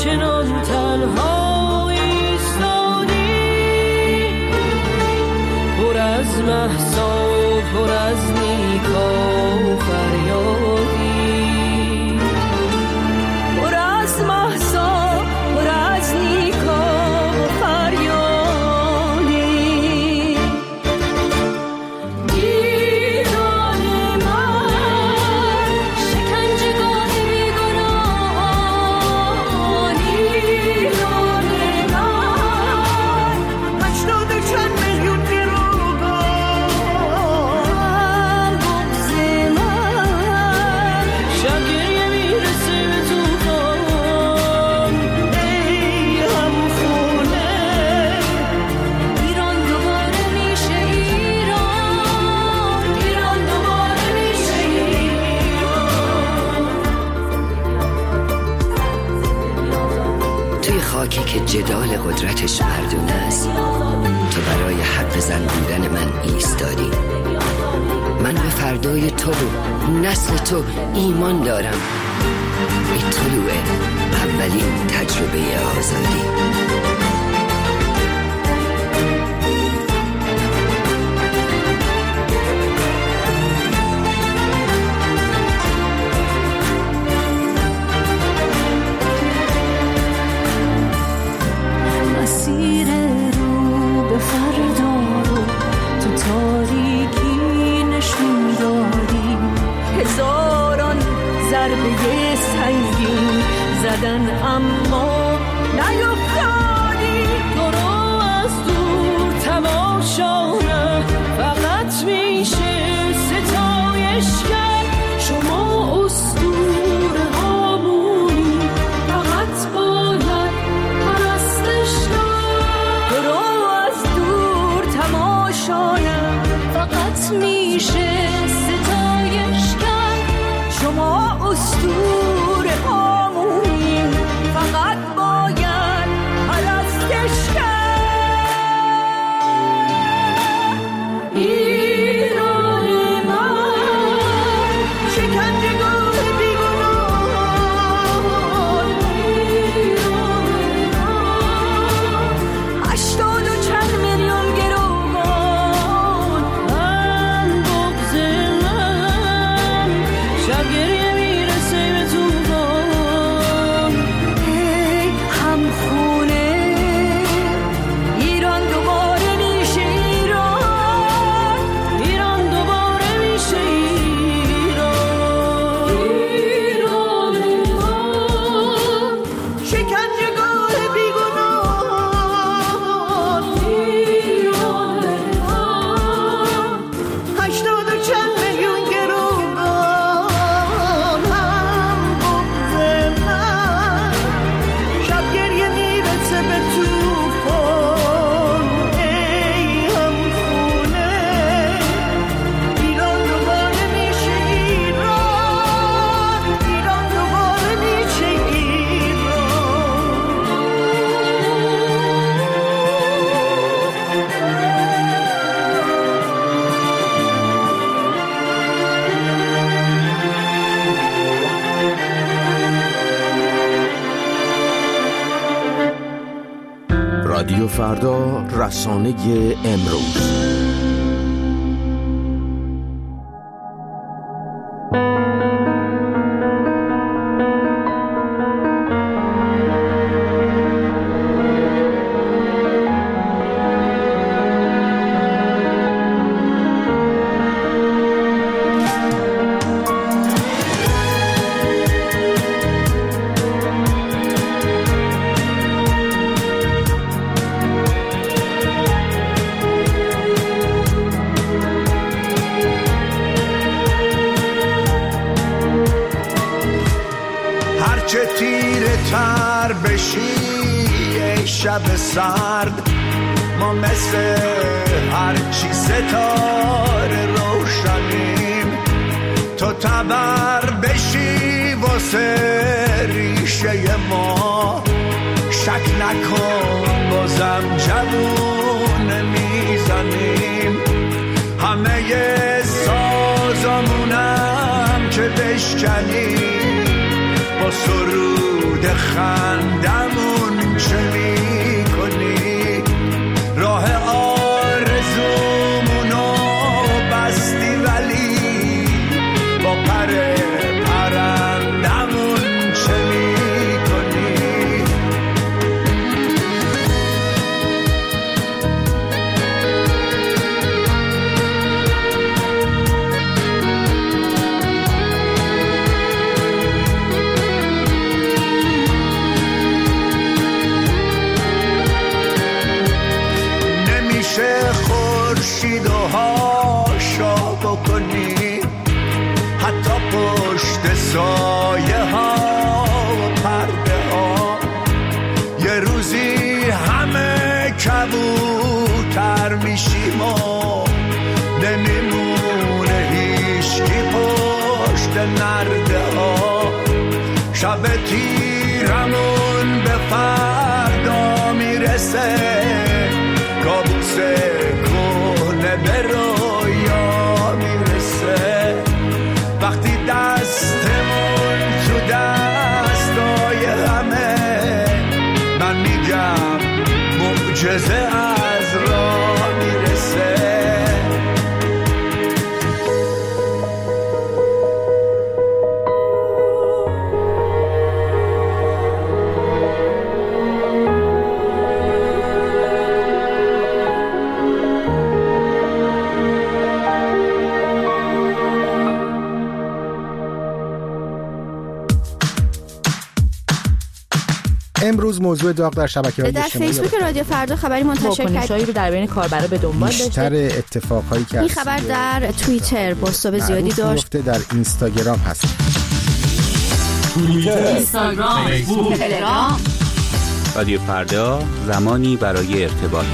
چنان تنها ایستادی، پر از مهسا پر از نیکا و فریادی، پر از مهسا پر از نیکا و فریادی. ایران من شکنجه‌گاه بیگناهان، ایران من 80 چند میلیون گروگان، بغض من شب گریه میرسه به طوفان. ای همخونه ایران دوباره میشه ایران، ایران دوباره میشه ایران. توی خاکی که جدال قدرتش مردونه است، تو برای حرف زن بودن من ایستادی. من به فردای تو و نسل تو ایمان دارم. ای طلوع اولین تجربه آزادی. مسیر رو به فردا رو تو تاریکی نشون دادی، هزاران ضربه سنگین زدن اما نیفتادی. تو رو از دور تماشا نه فقط میشه ستایش کرد، شما اسطوره هامونی فقط باید پرستش کرد. تو رو از دور تماشا نه فقط میشه ستایش کرد، شما اسطوره هامونی فقط باید پرستش کرد. ایران من شکنجه‌گاه بیگناهان، ایران من 80 و چند میلیون گروگان، من بغض من شب گریه میرسه به طوفان. ای همخونه ایران دوباره میشه ایران، ایران دوباره میشه ایران. ایران من شکنجه‌گاه بیگناهان، ایران من 80 و چند میلیون گروگان، هم بغض من شب گریه میرسه به طوفان. ای همخونه ایران دوباره میشه ایران، ایران دوباره میشه رادیو فردا، رسانه امروز. هرچه تیره تر بشی ای شب سرد، ما مثل هرچی ستاره روشنیم. تو تبر بشی واسه ریشه ما، شک نکن بازم جوون میزنیم. همه سازمونم که بشکنیم با سرود خندمون چه میکنی؟ راه آرزومونو بستی ولی با پر پرندمون چه میکنی؟ نمیشه خورشید و هاشا بکنی، حتی پشت سایه ها و پرده ها. یه روزی همه کبوتر میشیم و نمیمونه هیچکی پشت نرده ها. شب تیرمون به فردا میرسه، کابوس کهنه به رویا میرسه. وقتی دستمون تو دستای همه، من میگم معجزه از راه میرسه. امروز موضوع داغ در شبکه‌های اجتماعی در فیسبوک رادیو فردا خبری منتشر کرد. واکنش‌هایی رو در بین کاربرا به دنبال داشته. بیشتر اتفاقایی که این خبر در توییتر بازتاب زیادی داشت. در اینستاگرام هست. توییتر، اینستاگرام، فیسبوک، تلگرام. رادیو فردا، زمانی برای ارتباط.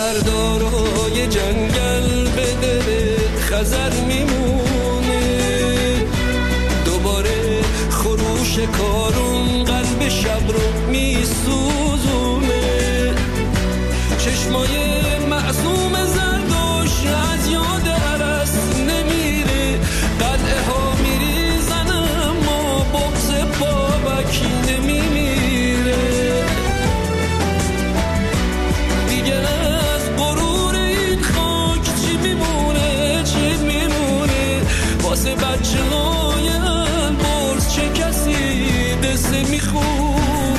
سردارای جنگل به دل خزر میمونه، دوباره خروش کارون قلب شب رو میسوزونه، چشمای معصوم زردوش از یاد عرس نمیره، قلعه ها میریزن اما بغض بابکی نمیمیره، دیگه از غرور این خاک چی میمونه، چی میمونه، واسه بچه های البرز چه کسی قصه میخونه.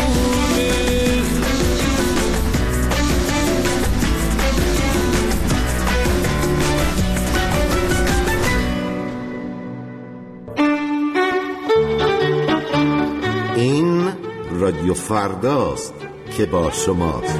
این رادیو فرداست که با شماست.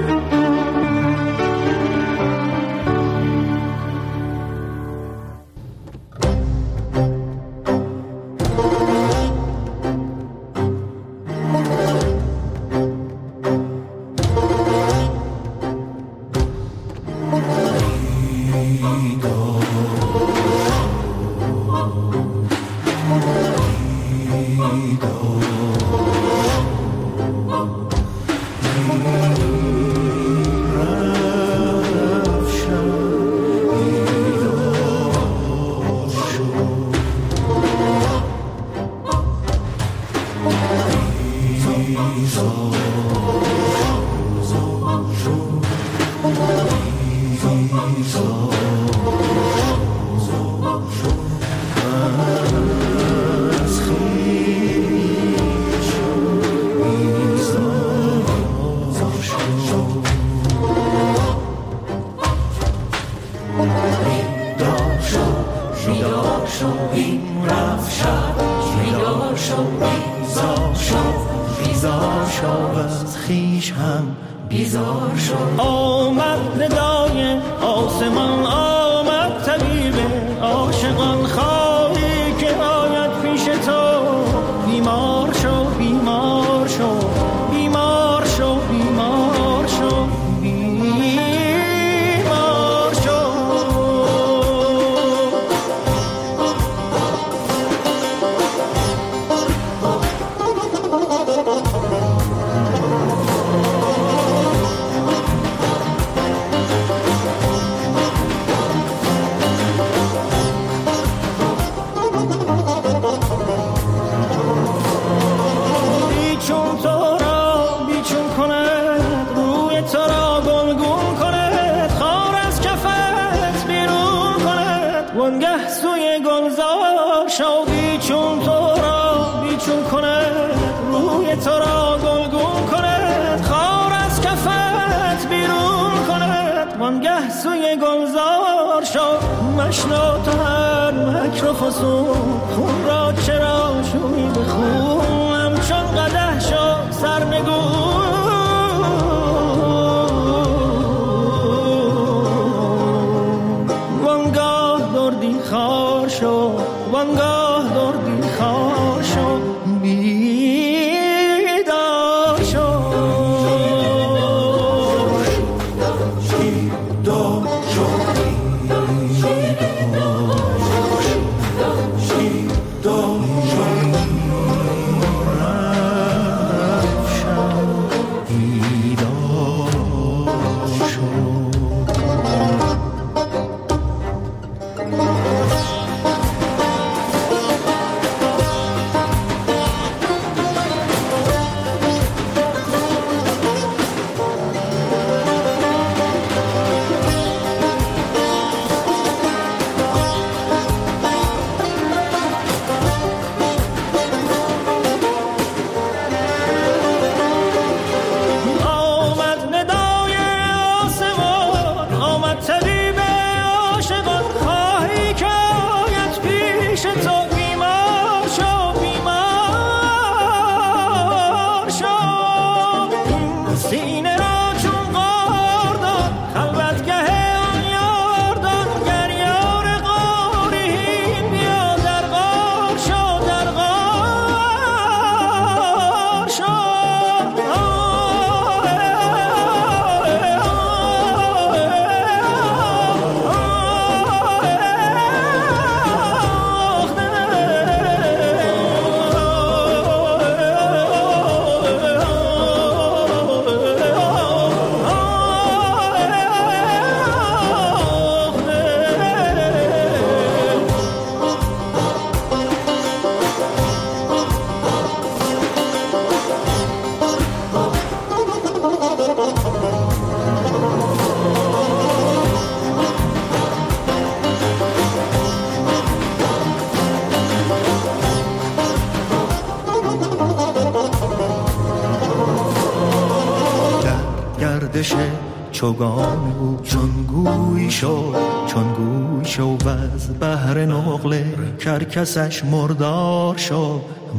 چوگان بود چون گوی شد و از بحر نقله کرکسش مردار شد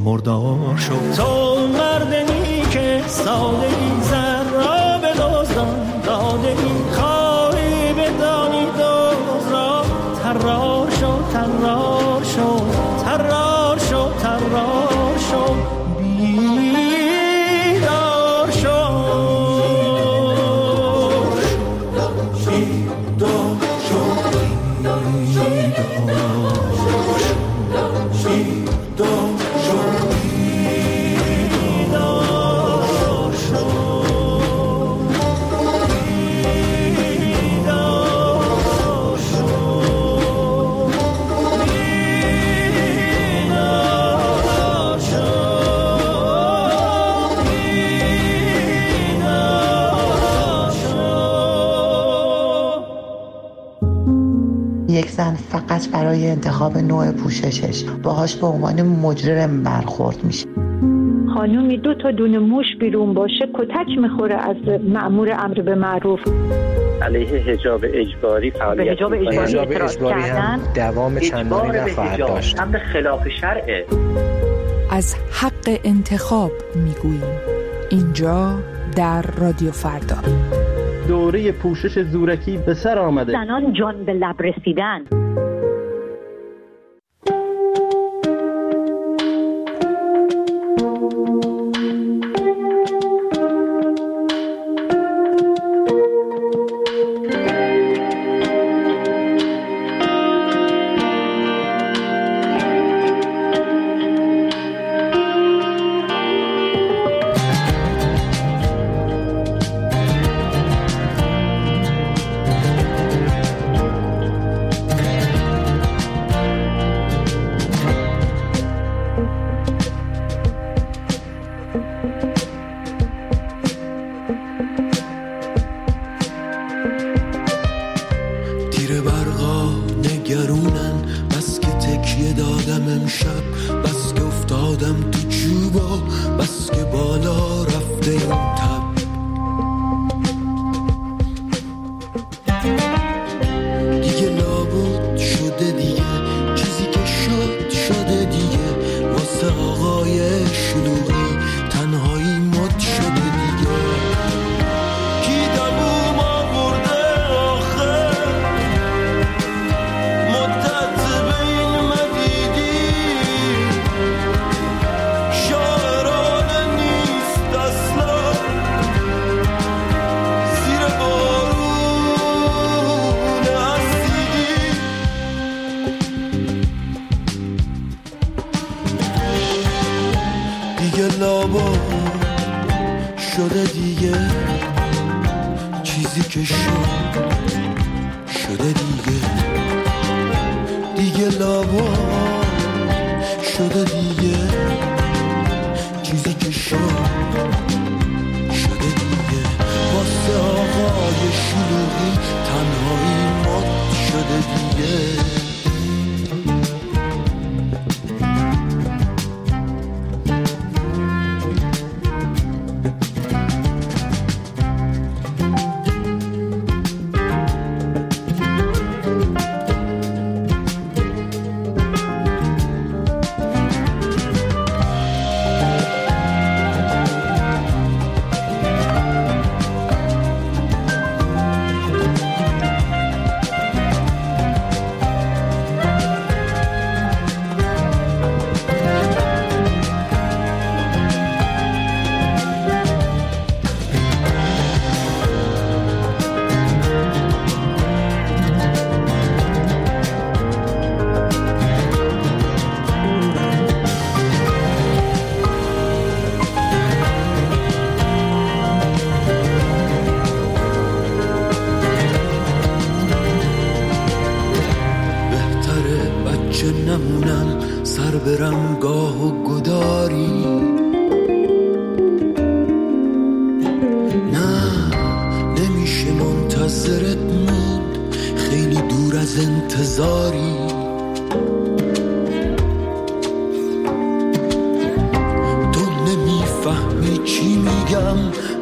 تو مردمی که سادگی زر را به دزدان دادگی خواهی بدانی دوز را ترار شد بیدار یک زن فقط برای انتخاب نوع پوششش باهاش به عنوان مجرم برخورد میشه. خانومی 2 تا دونه موش بیرون باشه کتک میخوره از مأمور امر به معروف. علیه حجاب اجباری فعالیت حجاب اجباری هم دوام چندانی نخواهد داشت. امر خلاف شرعه. از حق انتخاب میگوییم اینجا در رادیو فردا. دوره پوشش زورکی به سر آمده. زنان جان به لب رسیدن.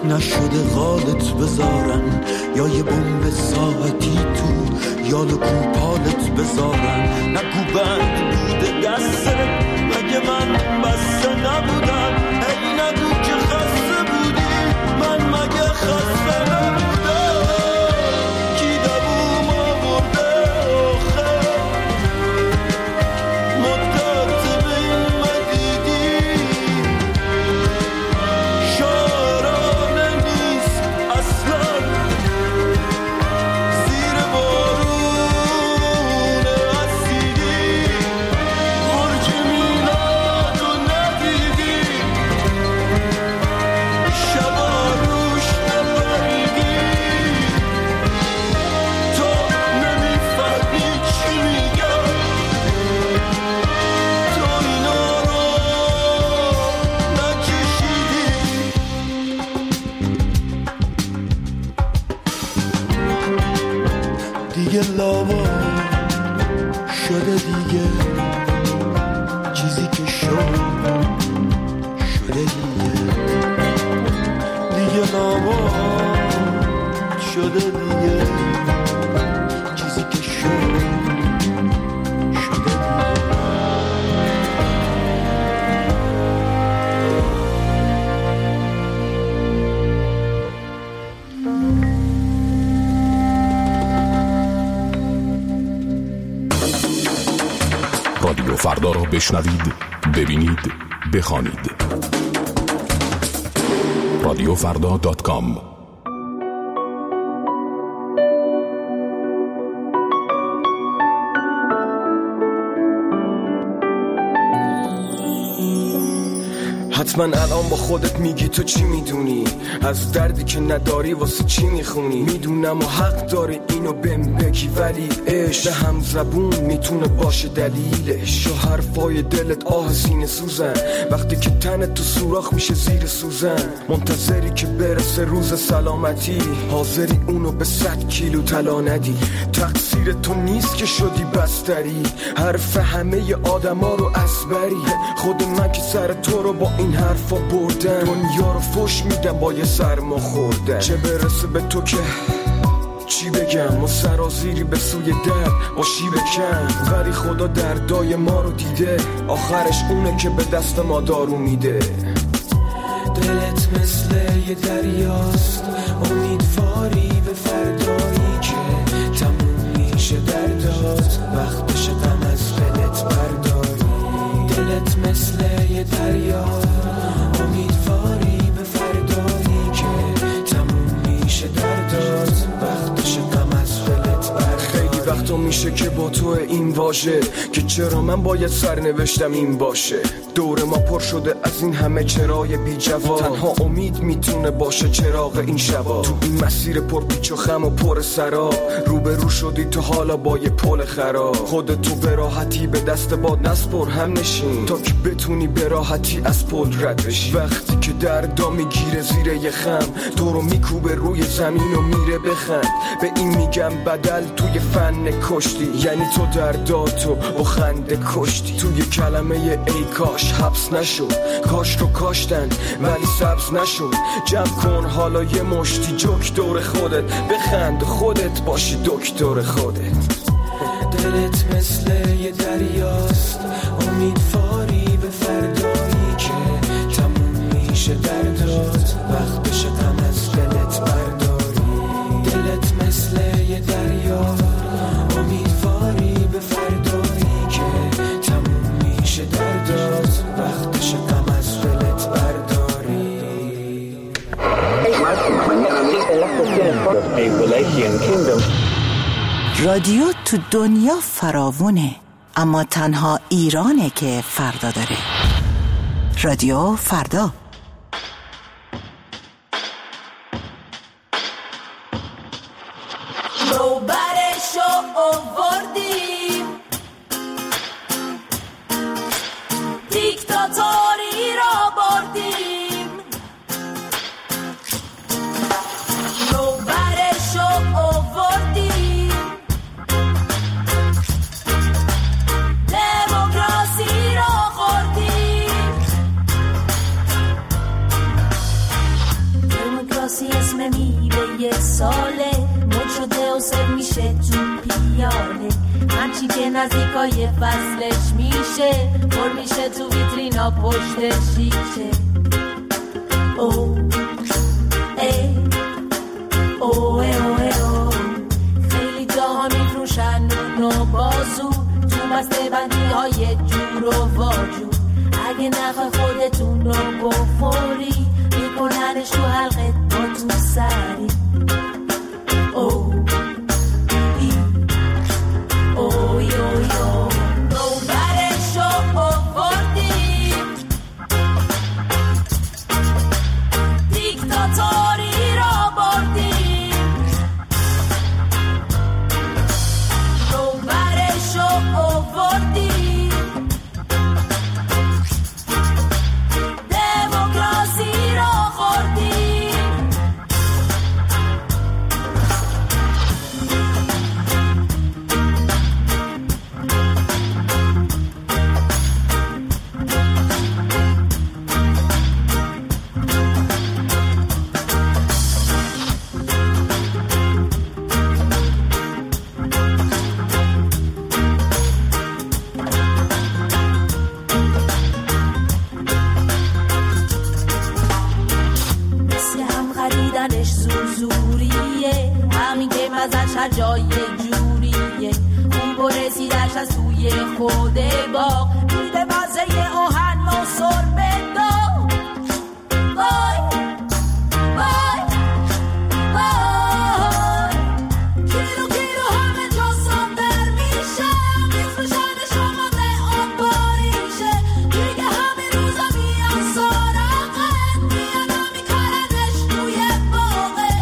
نشده قالت بذارن، یا یه بمب ساعتی تو یال کوپالت بذارن. نگو بند بوده دسته مگه من بسته نبودم، ای نگو که خسته بودی من مگه خسته نبودم. کی دووم آورده آخه مدت بین مدیدی، شارانه نیست اصلا زیر بارون اسیدی، برج میلاد رو ندیدی، شبا روش نبریدی، تو نمیفهمی چی میگم، تو اینا رو نکشیدی. دیگه لاوا شده دیگه، چیزی که شد شده دیگه، دیگه لاوا شده دیگه، چیزی که شد شده دیگه. رادیو فردا را بشنوید، ببینید، بخوانید. رادیوفردا.com. حتما الان با خودت میگی تو چی میدونی از دردی که نداری، واسه چی میخونی. میدونم و حق داری اینو بهم بگی، ولی عشق به هم زبون میتونه باشه دلیلش. و حرفای دلت آه سینه سوزن وقتی که تنت تو سوراخ میشه زیر سوزن. منتظری که برسه روز سلامتی، حاضری اونو به 100 کیلو طلا ندی. تقصیر تو نیست که شدی بستری، حرف همه آدما رو اسبری. خود من که سر تو رو با این حرفا بردن، دنیا رو فش میدم با یه سرما خوردن. چه برسه به تو که چی بگم، و سرازیری به سوی درد با شیب کم. ولی خدا دردای ما رو دیده، آخرش اونه که به دست ما دارو میده. دلت مثل یه دریاست، امیدواری به فردایی که تموم میشه دردات، وقتش غم از دلت برداری. دلت مثل یه دریا، امیدواری به فردایی که تموم میشه دردات، وقتش غم از دلت برداری. خیلی وقتا میشه که با تو این واژه که چرا من باید سرنوشتم این باشه. دور ما پر شده از این همه چرای بی جواب، تنها امید میتونه باشه چراغ این شبا. تو این مسیر پر پیچ و خم و پر سراب، روبرو شدی تو حالا با یه پل خراب. خودتو به راحتی به دست باد نسپر، هم نشین تا که بتونی به راحتی از پل رد بشی. وقتی که دردا میگیره زیر یه خم، تو رو میکوبه روی زمین و میره بخند. به این میگم بدل توی فن کشتی، یعنی تو درداتو با خنده کشتی. توی کلمه ای کاش حبس نشد، کاش رو کاشتن ولی سبز نشد. جمع کن حالا یه مشتی جوک دور خودت، بخند خودت باشی دکتر خودت. دلت مثل یه دریاست، امیدواری به فردایی که تموم میشه دردات، وقتش غم از دلت برداری. دلت مثل یه دریا، امیدواری به فردایی که تموم میشه دردات، وقتش غم از دلت برداری. رادیو تو دنیا فراوونه، اما تنها ایرانه که فردا داره. رادیو فردا. هرچی که نزدیکای فصلش میشه پر میشه تو ویترینا پشت شیشه. او ای او ای او ای او خیلی جاها میفروشن نون و بازو تو بسته بندی های جور و واجور. اگه نخوای خودتون رو بخوری میکننش تو حلقت با تو سری. او ای اوی اوی او نوبرشو آوردیم دیکتاتوری را بردیم. نوبرشو آوردیم دموکراسی را خوردیم. هر جای جوریه اون برسیدش از توی خود باغ میده مزه آهن و سربه داغ. وای وای وای کیلو کیلو همه جا صادر میشه میفروشنش آماده آباریشه دیگه همه روزا میان سراغت میان میکننش توی باغه.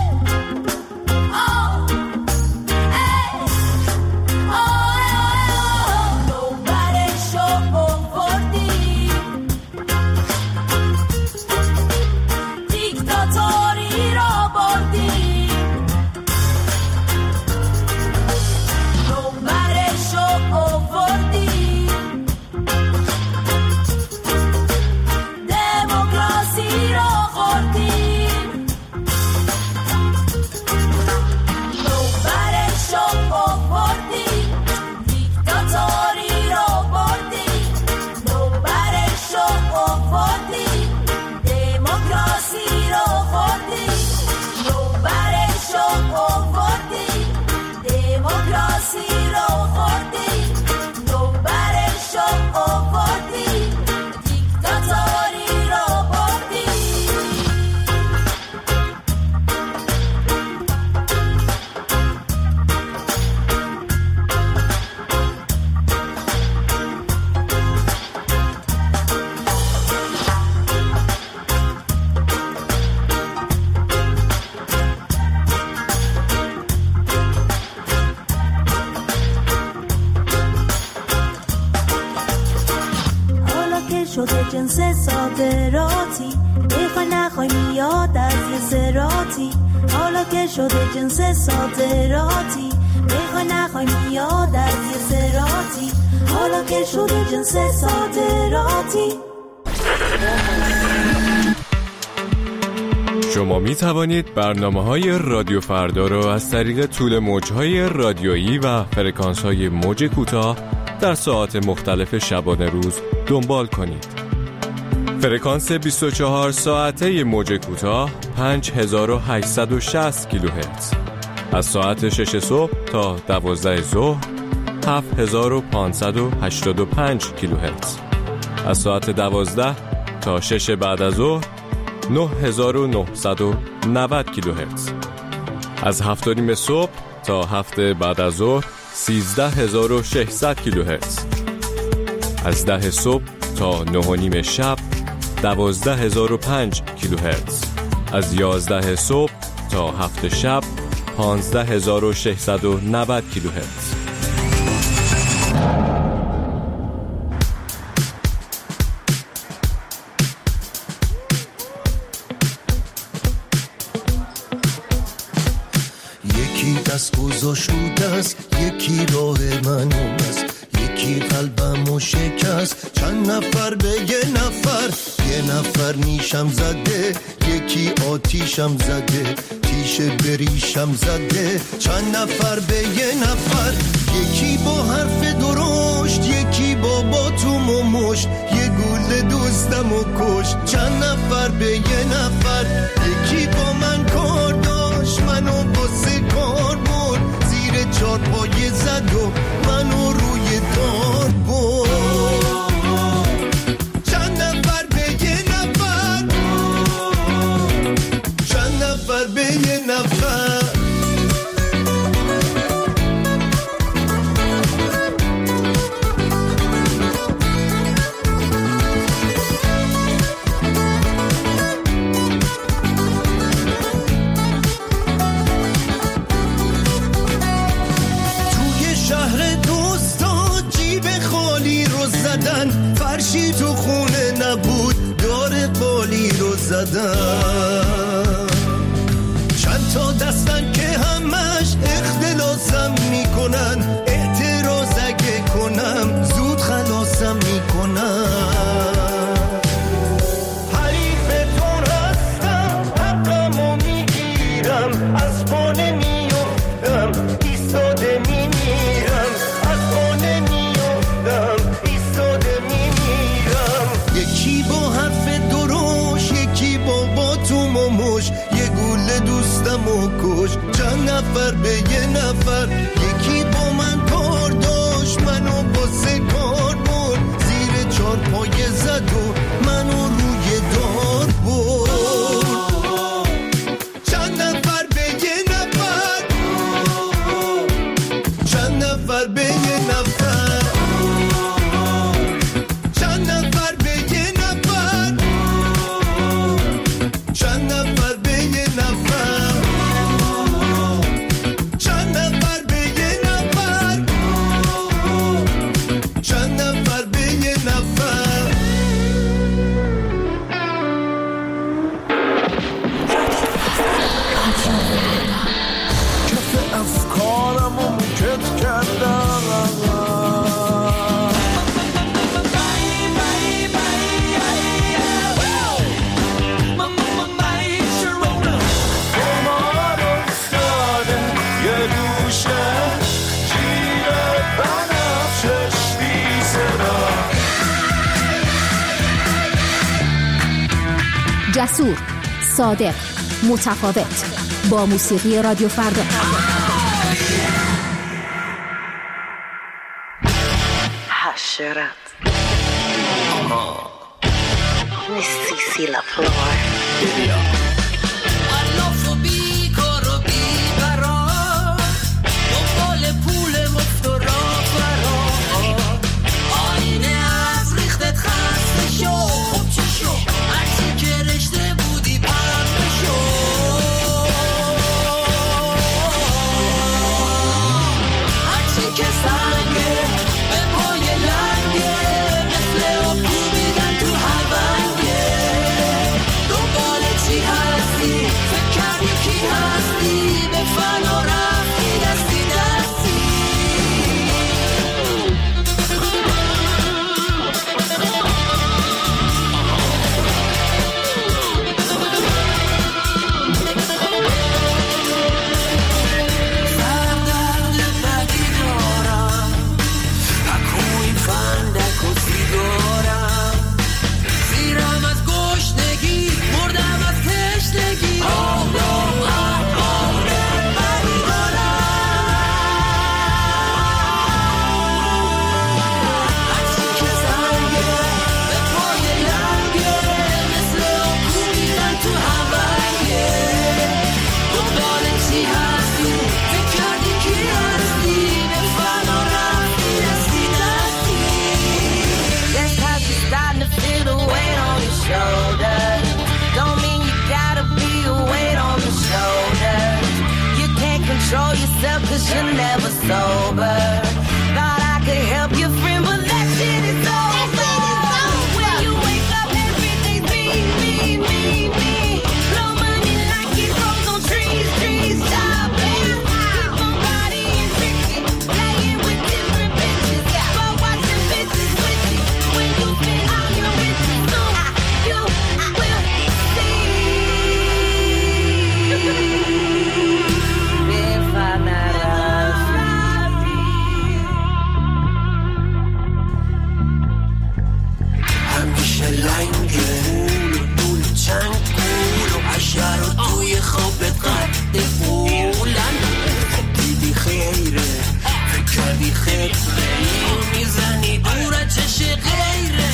شده جنس صادراتی بخوای نخوای میاد از یه زراتی. حالا که شده جنس صادراتی بخوای نخوای میاد از یه زراتی. حالا که شده جنس صادراتی. شما می توانید برنامه‌های رادیو فردا را از طریق طول موج‌های رادیویی و فرکانس‌های موج کوتاه در ساعات مختلف شبانه روز دنبال کنید. فرکانس 24 ساعته موج کوتاه 5860 کیلوهرتز از ساعت 6 صبح تا 12 ظهر 7585 کیلوهرتز از ساعت 12 تا 6 بعد از ظهر 9990 کیلوهرتز از 7:30 صبح تا 7 بعد از ظهر 13600 کیلوهرتز از 10 صبح تا 9:30 شب 12005 کیلوهرتز از 11 صبح تا 7 شب 15690 کیلوهرتز. یکی دست گذاشت رو دست، یکی راه من است، یکی قلبمو شکست، چند نفر به یه نفر نیشم زده، یکی آتیشم زده، تیشه بریشم زده، چند نفر به یه نفر، یکی با حرف درشت، یکی با باتوم و مشت، یه گل دوستم و کشت، چند نفر به یه نفر، یکی با من کار داشت، منو باسه کار برد، زیر چارپایه زد و منو روی دار برد. چند نفر به یه نفر، چند نفر به یه نفر. فرشی تو خونه نبود، دار بالی رو زدن، چند تا دستن که همش اختلاسم میکنن، اعتراض اگه کنم زود خلاصم میکنن. حریفتون هستم، حقمو میگیرم، از پانه میفتم، ایستاده میمیرم، از پانه میفتم، یکی با حرف دروش، یکی با باتوم و مش، یه گوله دوستم و کش، چند نفر به یه نفر، یکی با من کار داشت، منو باسه کار برد، زیر چارپایه زد و منو روی دار برد. چند نفر به یه نفر، چند نفر به یه نفر. جسور، صادق، متفاوت، با موسیقی رادیو فردا. حشرت نیستی لا فلور See how دیگر و توی خوابت قد بولن دیدی خیره فکر کردی خیره میزنی دور چش غیره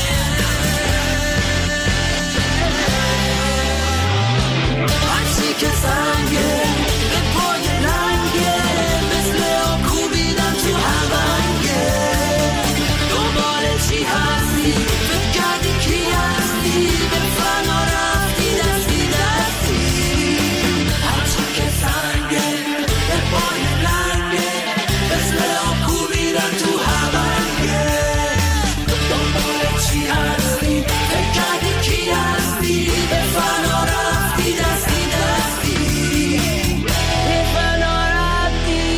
هرچی که سنگه به پای لنگه مثل آب کوبیدن تو همنگه دنبال چی هستی فکر کردی کی هستی به فنا رفتی دستی دستی هرچی که سنگه به پای لنگه مثل آب کوبیدن تو همنگه دنبال چی هستی فکر کردی کی هستی به فنا رفتی دستی دستی به فنا رفتی.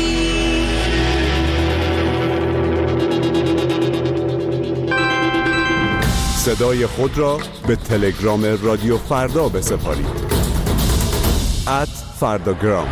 صدای خود را به تلگرام رادیو فردا بسپارید @فرداگرام.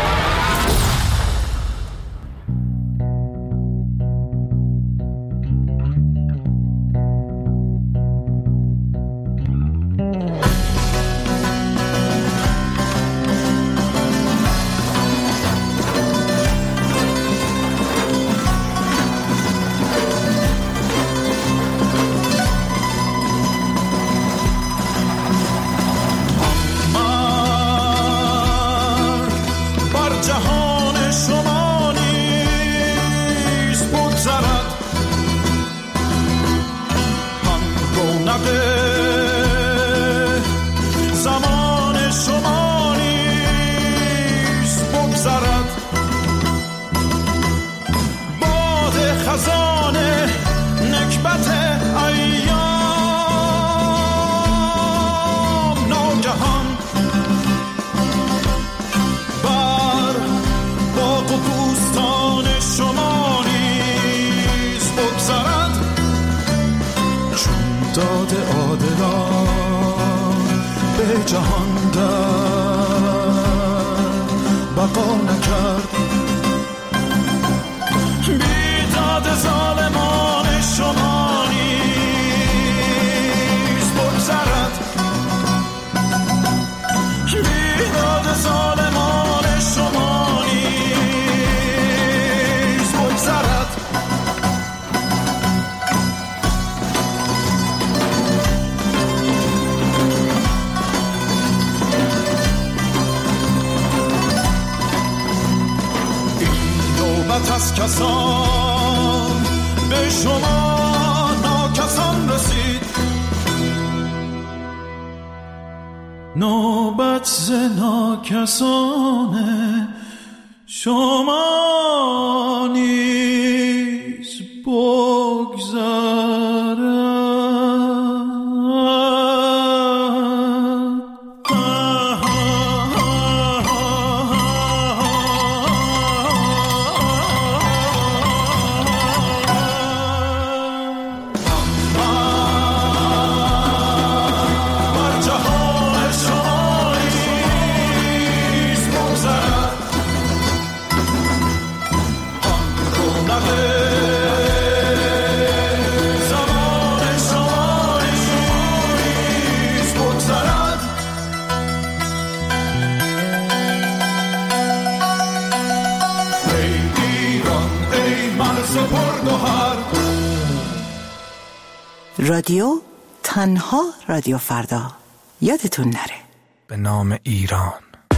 از کسان به شما ناکسان رسید، نوبت ز ناکسان شما نیز بگذرد. رادیو تنها رادیو فردا، یادتون نره. به نام ایران.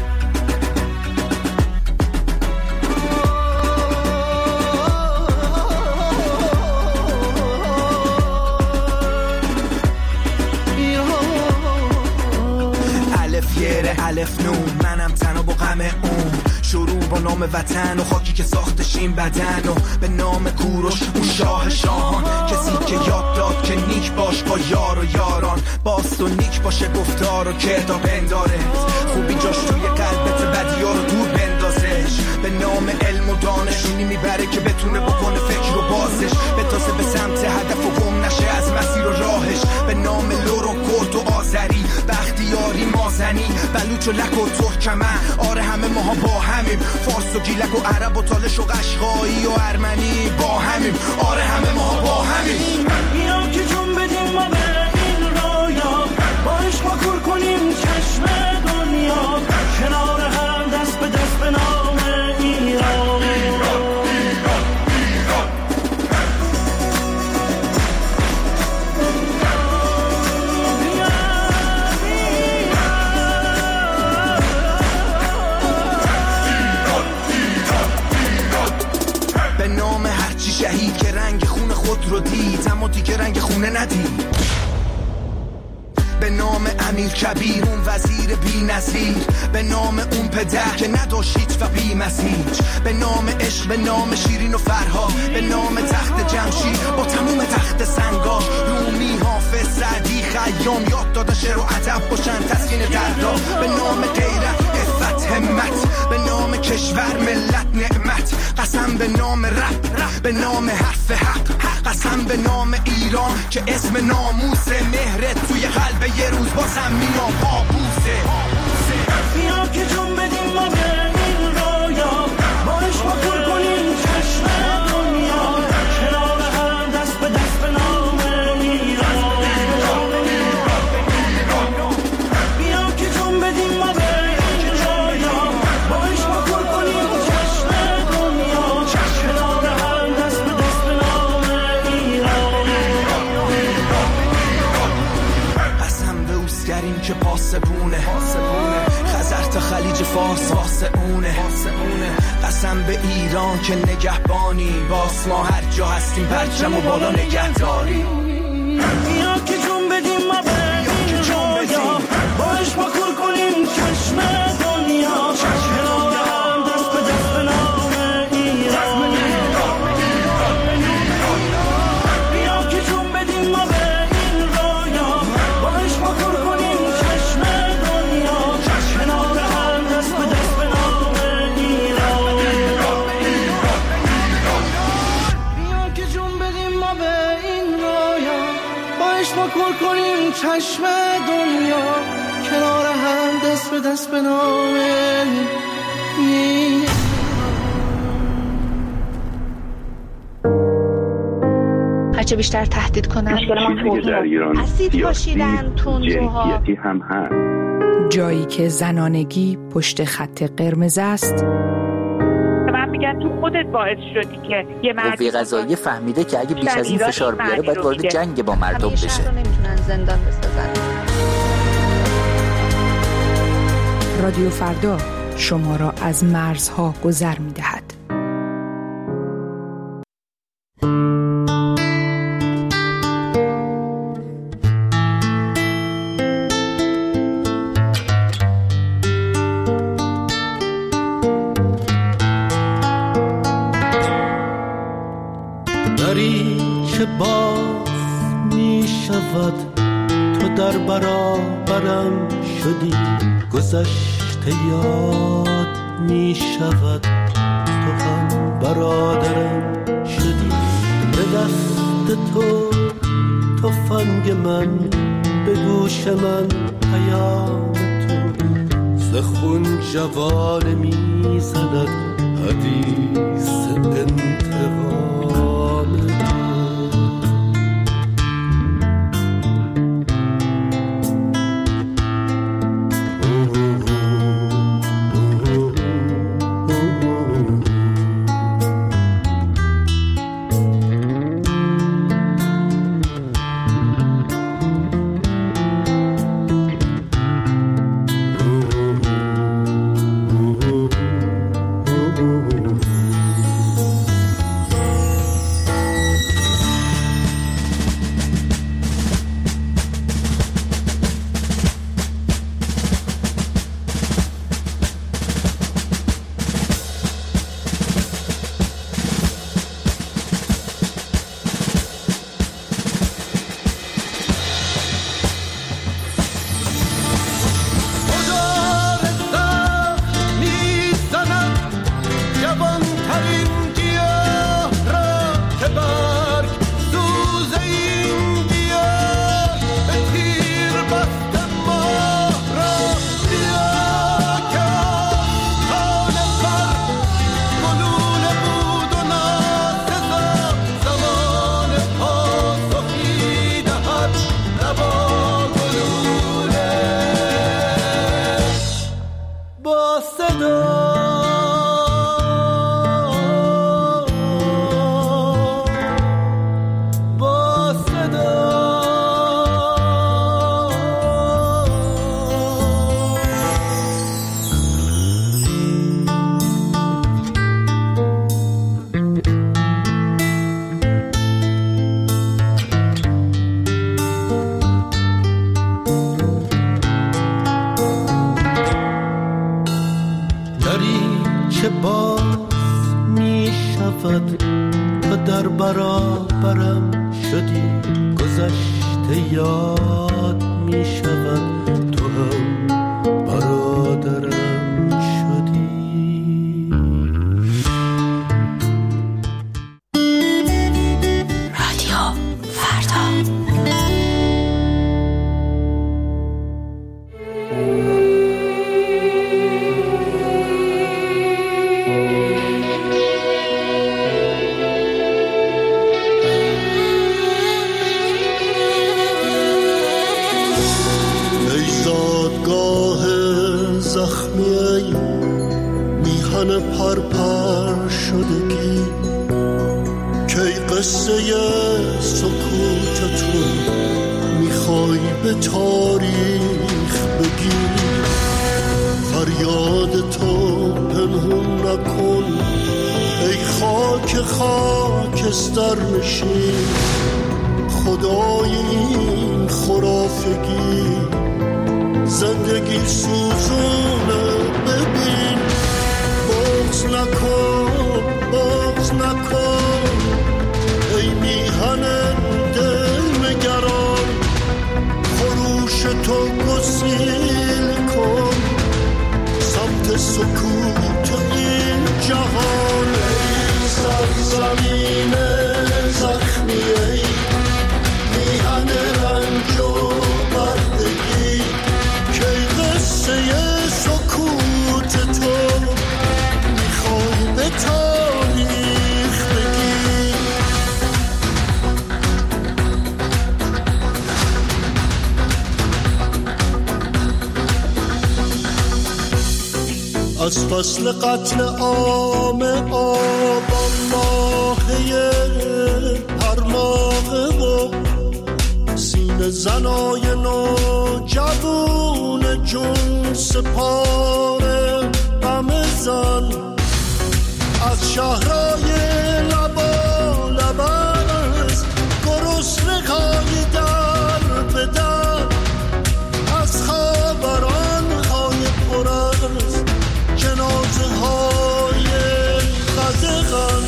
الف یره الف نون، منم تنها با غم اون، شروع با نام وطن و خاکی که ساختشیم بدن، و به نام کوروش اون شاه شاهان، کسی که یاد داد که نیک باش با یار و یاران، باست و نیک باشه گفتار و کردار بنداره، خوبی جاش توی قلبت بدیا رو دور بندازش، به نام علم و دانشونی میبره که بتونه بکنه فکر و بازش، بتازه به سمت هدف و گم نشه از مسیر و راهش، به نام لور و کرد و آذری، بختیاری مازنی، بلوچ و لک و ترکمن، آره همه ماها با همیم، فارس و گیلک و عرب و تالش و قشقایی و ارمنی با همیم، آره همه ماها با همیم. بیا که جون بدیم ما به این رویا، با عشق ما کور کنیم چشمه ندید. به نام امیر کبیر اون وزیر بی نظیر، به نام اون پدر که نداشت و بی مسیر، به نام عشق، به نام شیرین و فرها، به نام تخت جمشید با تموم تخت سنگا، رومی، حافظ، سعدی، خیام یاد دادن شعر و ادب باشن تسکین دردا، به نام غیرت، عفت، همت، به نام کشور، ملت، نعمت، قسم به نام رب، به نام حرف حق، قسم به نام ایران که اسم ناموسه، مهرت توی قلب یه روز بازم مینا پابوسه. بیا که جون بدیم ما به این رویا، باش ما پر کنیم چشم دنیا، کنار هم دست به دست به نام ایران. بیا که جون بدیم ما به این رویا، باش ما پر کنیم چشم دنیا، کنار هم دست به دست به نام ایران. قسم به اوسگریم که پاسبونه، خزر تا خلیج فارس واسه اونه، قسم به ایران که نگهبانی، باس ما هر جا هستیم پرچم و بالا نگهداری. بیا که جون بدیم ما به این رویا، باش ما کل کنیم چشم دنیا، کنار هم دست به دست به نام ایران. بیا که جون بدیم ما به این رویا، باش ما کل کنیم چشم دنیا، کنار هم دست به دست به نام ایران. بیا که جون بدیم ما به این رویا، باش ما کل کنیم چشم دنیا، کنار هم دست به دست به نام ایران. هرچه بیشتر تهدید کنن اسید پاشیدن تندروها، هم هست. جایی که زنانگی پشت خط قرمز است، من میگن تو خودت باعث شدی که یه قوه قضاییه فهمیده که اگه بیش از این فشار بیاره باید وارد جنگ با مردم بشه. نمیتونن زندان بسازن. رادیو فردا شما را از مرزها گذر می‌دهد. دری که باز می شود، تو در برابرم شدی، گذشته یاد می شود، تو هم برادرم شدی. به دست تو تفنگ من، به گوش من پیام تو، ز خون جوانه می زند حدیث انتقام. گذشته یاد می شود، تو هم برادرم شدی. رادیو فردا. پرپر شدگی کی قصه سکوتتون میخوای به تاریخ بگی، فریاد تو پنهون نکن ای خاک خاکستر نشین، خدای این خرافگی زندگی سوزونه. ببین بغض نکن، بغض نکن ای میهن دل نگران، خروش تو گسیل کن سمت سکوت این جهان. ای سرزمین زخمی، ای میهن رنج و بردگی، کی قصه سکوت تو میخوای به تاریخ بگی. از فصل قتل عام آبان ماهی هر ماهه و سینه زنای نوجوان جون سپاره غم زن، از شهرهای لبا لبرز گرسنه‌های در به در، از خبرانهای پر از جنازه های قدغن.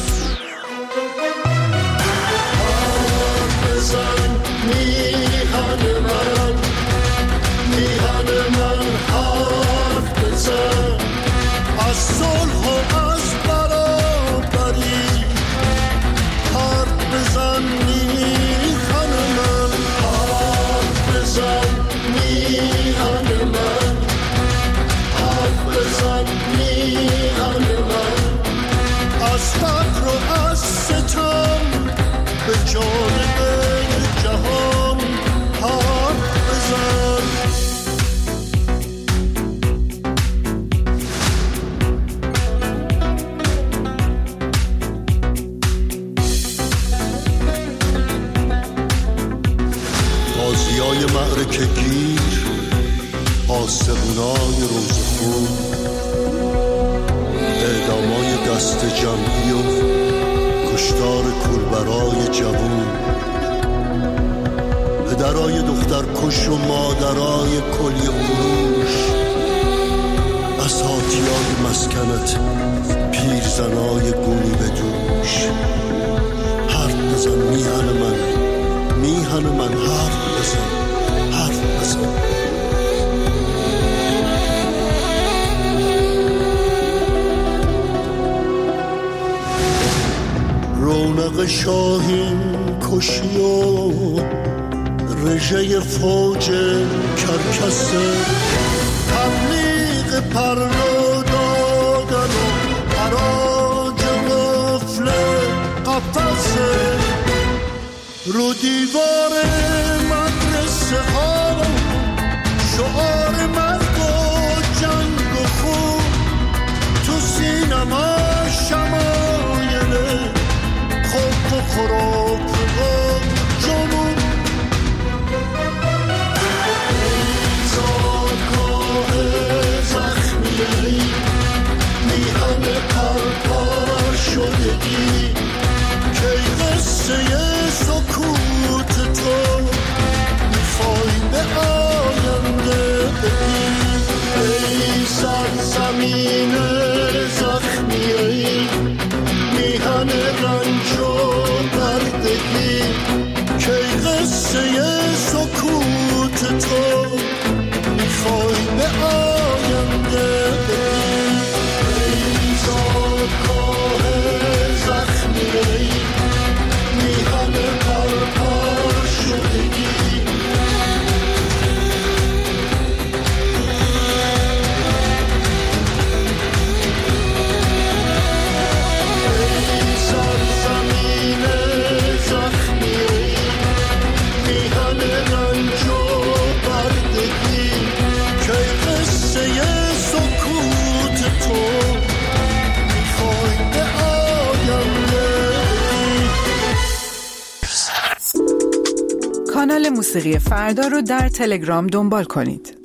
حرف بزن میهن من، میهن من حرف بزن از صلح و از برابری، حرف بزن میهن من، حرف بزن میهن من، حرف بزن میهن من، از فقر و از ستم به جانب جهان حرف بزن. غازیای معرکه گیر، آسمونای روزخون، اعدامای دست جمعی و کشتار کولبرای جوون، پدرای دختر کش و مادرای کلی فروش، اساتیای مسکنت پیرزنای گونی به دوش. حرف بزن میهن من، میهن من حرف بزن، حرف بزن. رونق شاهین کشی و رژه فوج کرکسه، تبلیغ پرنو دادن و حراج غفل قفصه، رو دیوار مدرسه ها شعار مرگ و جنگ و خون، تو سینما شمایل خوب و خراب و جنون. زادگاه زخمی میهن پرپر شدگی، کی قصه سکوت تو میخوای به آینده بگی. ای سرزمین زخمی، ای میهن رنج و بردگی، کی قصه سکوت تو میخوای به آینده بگی ای زادگاه زخمی ای میهن پرپر شدگی کانال موسیقی فردا رو در تلگرام دنبال کنید.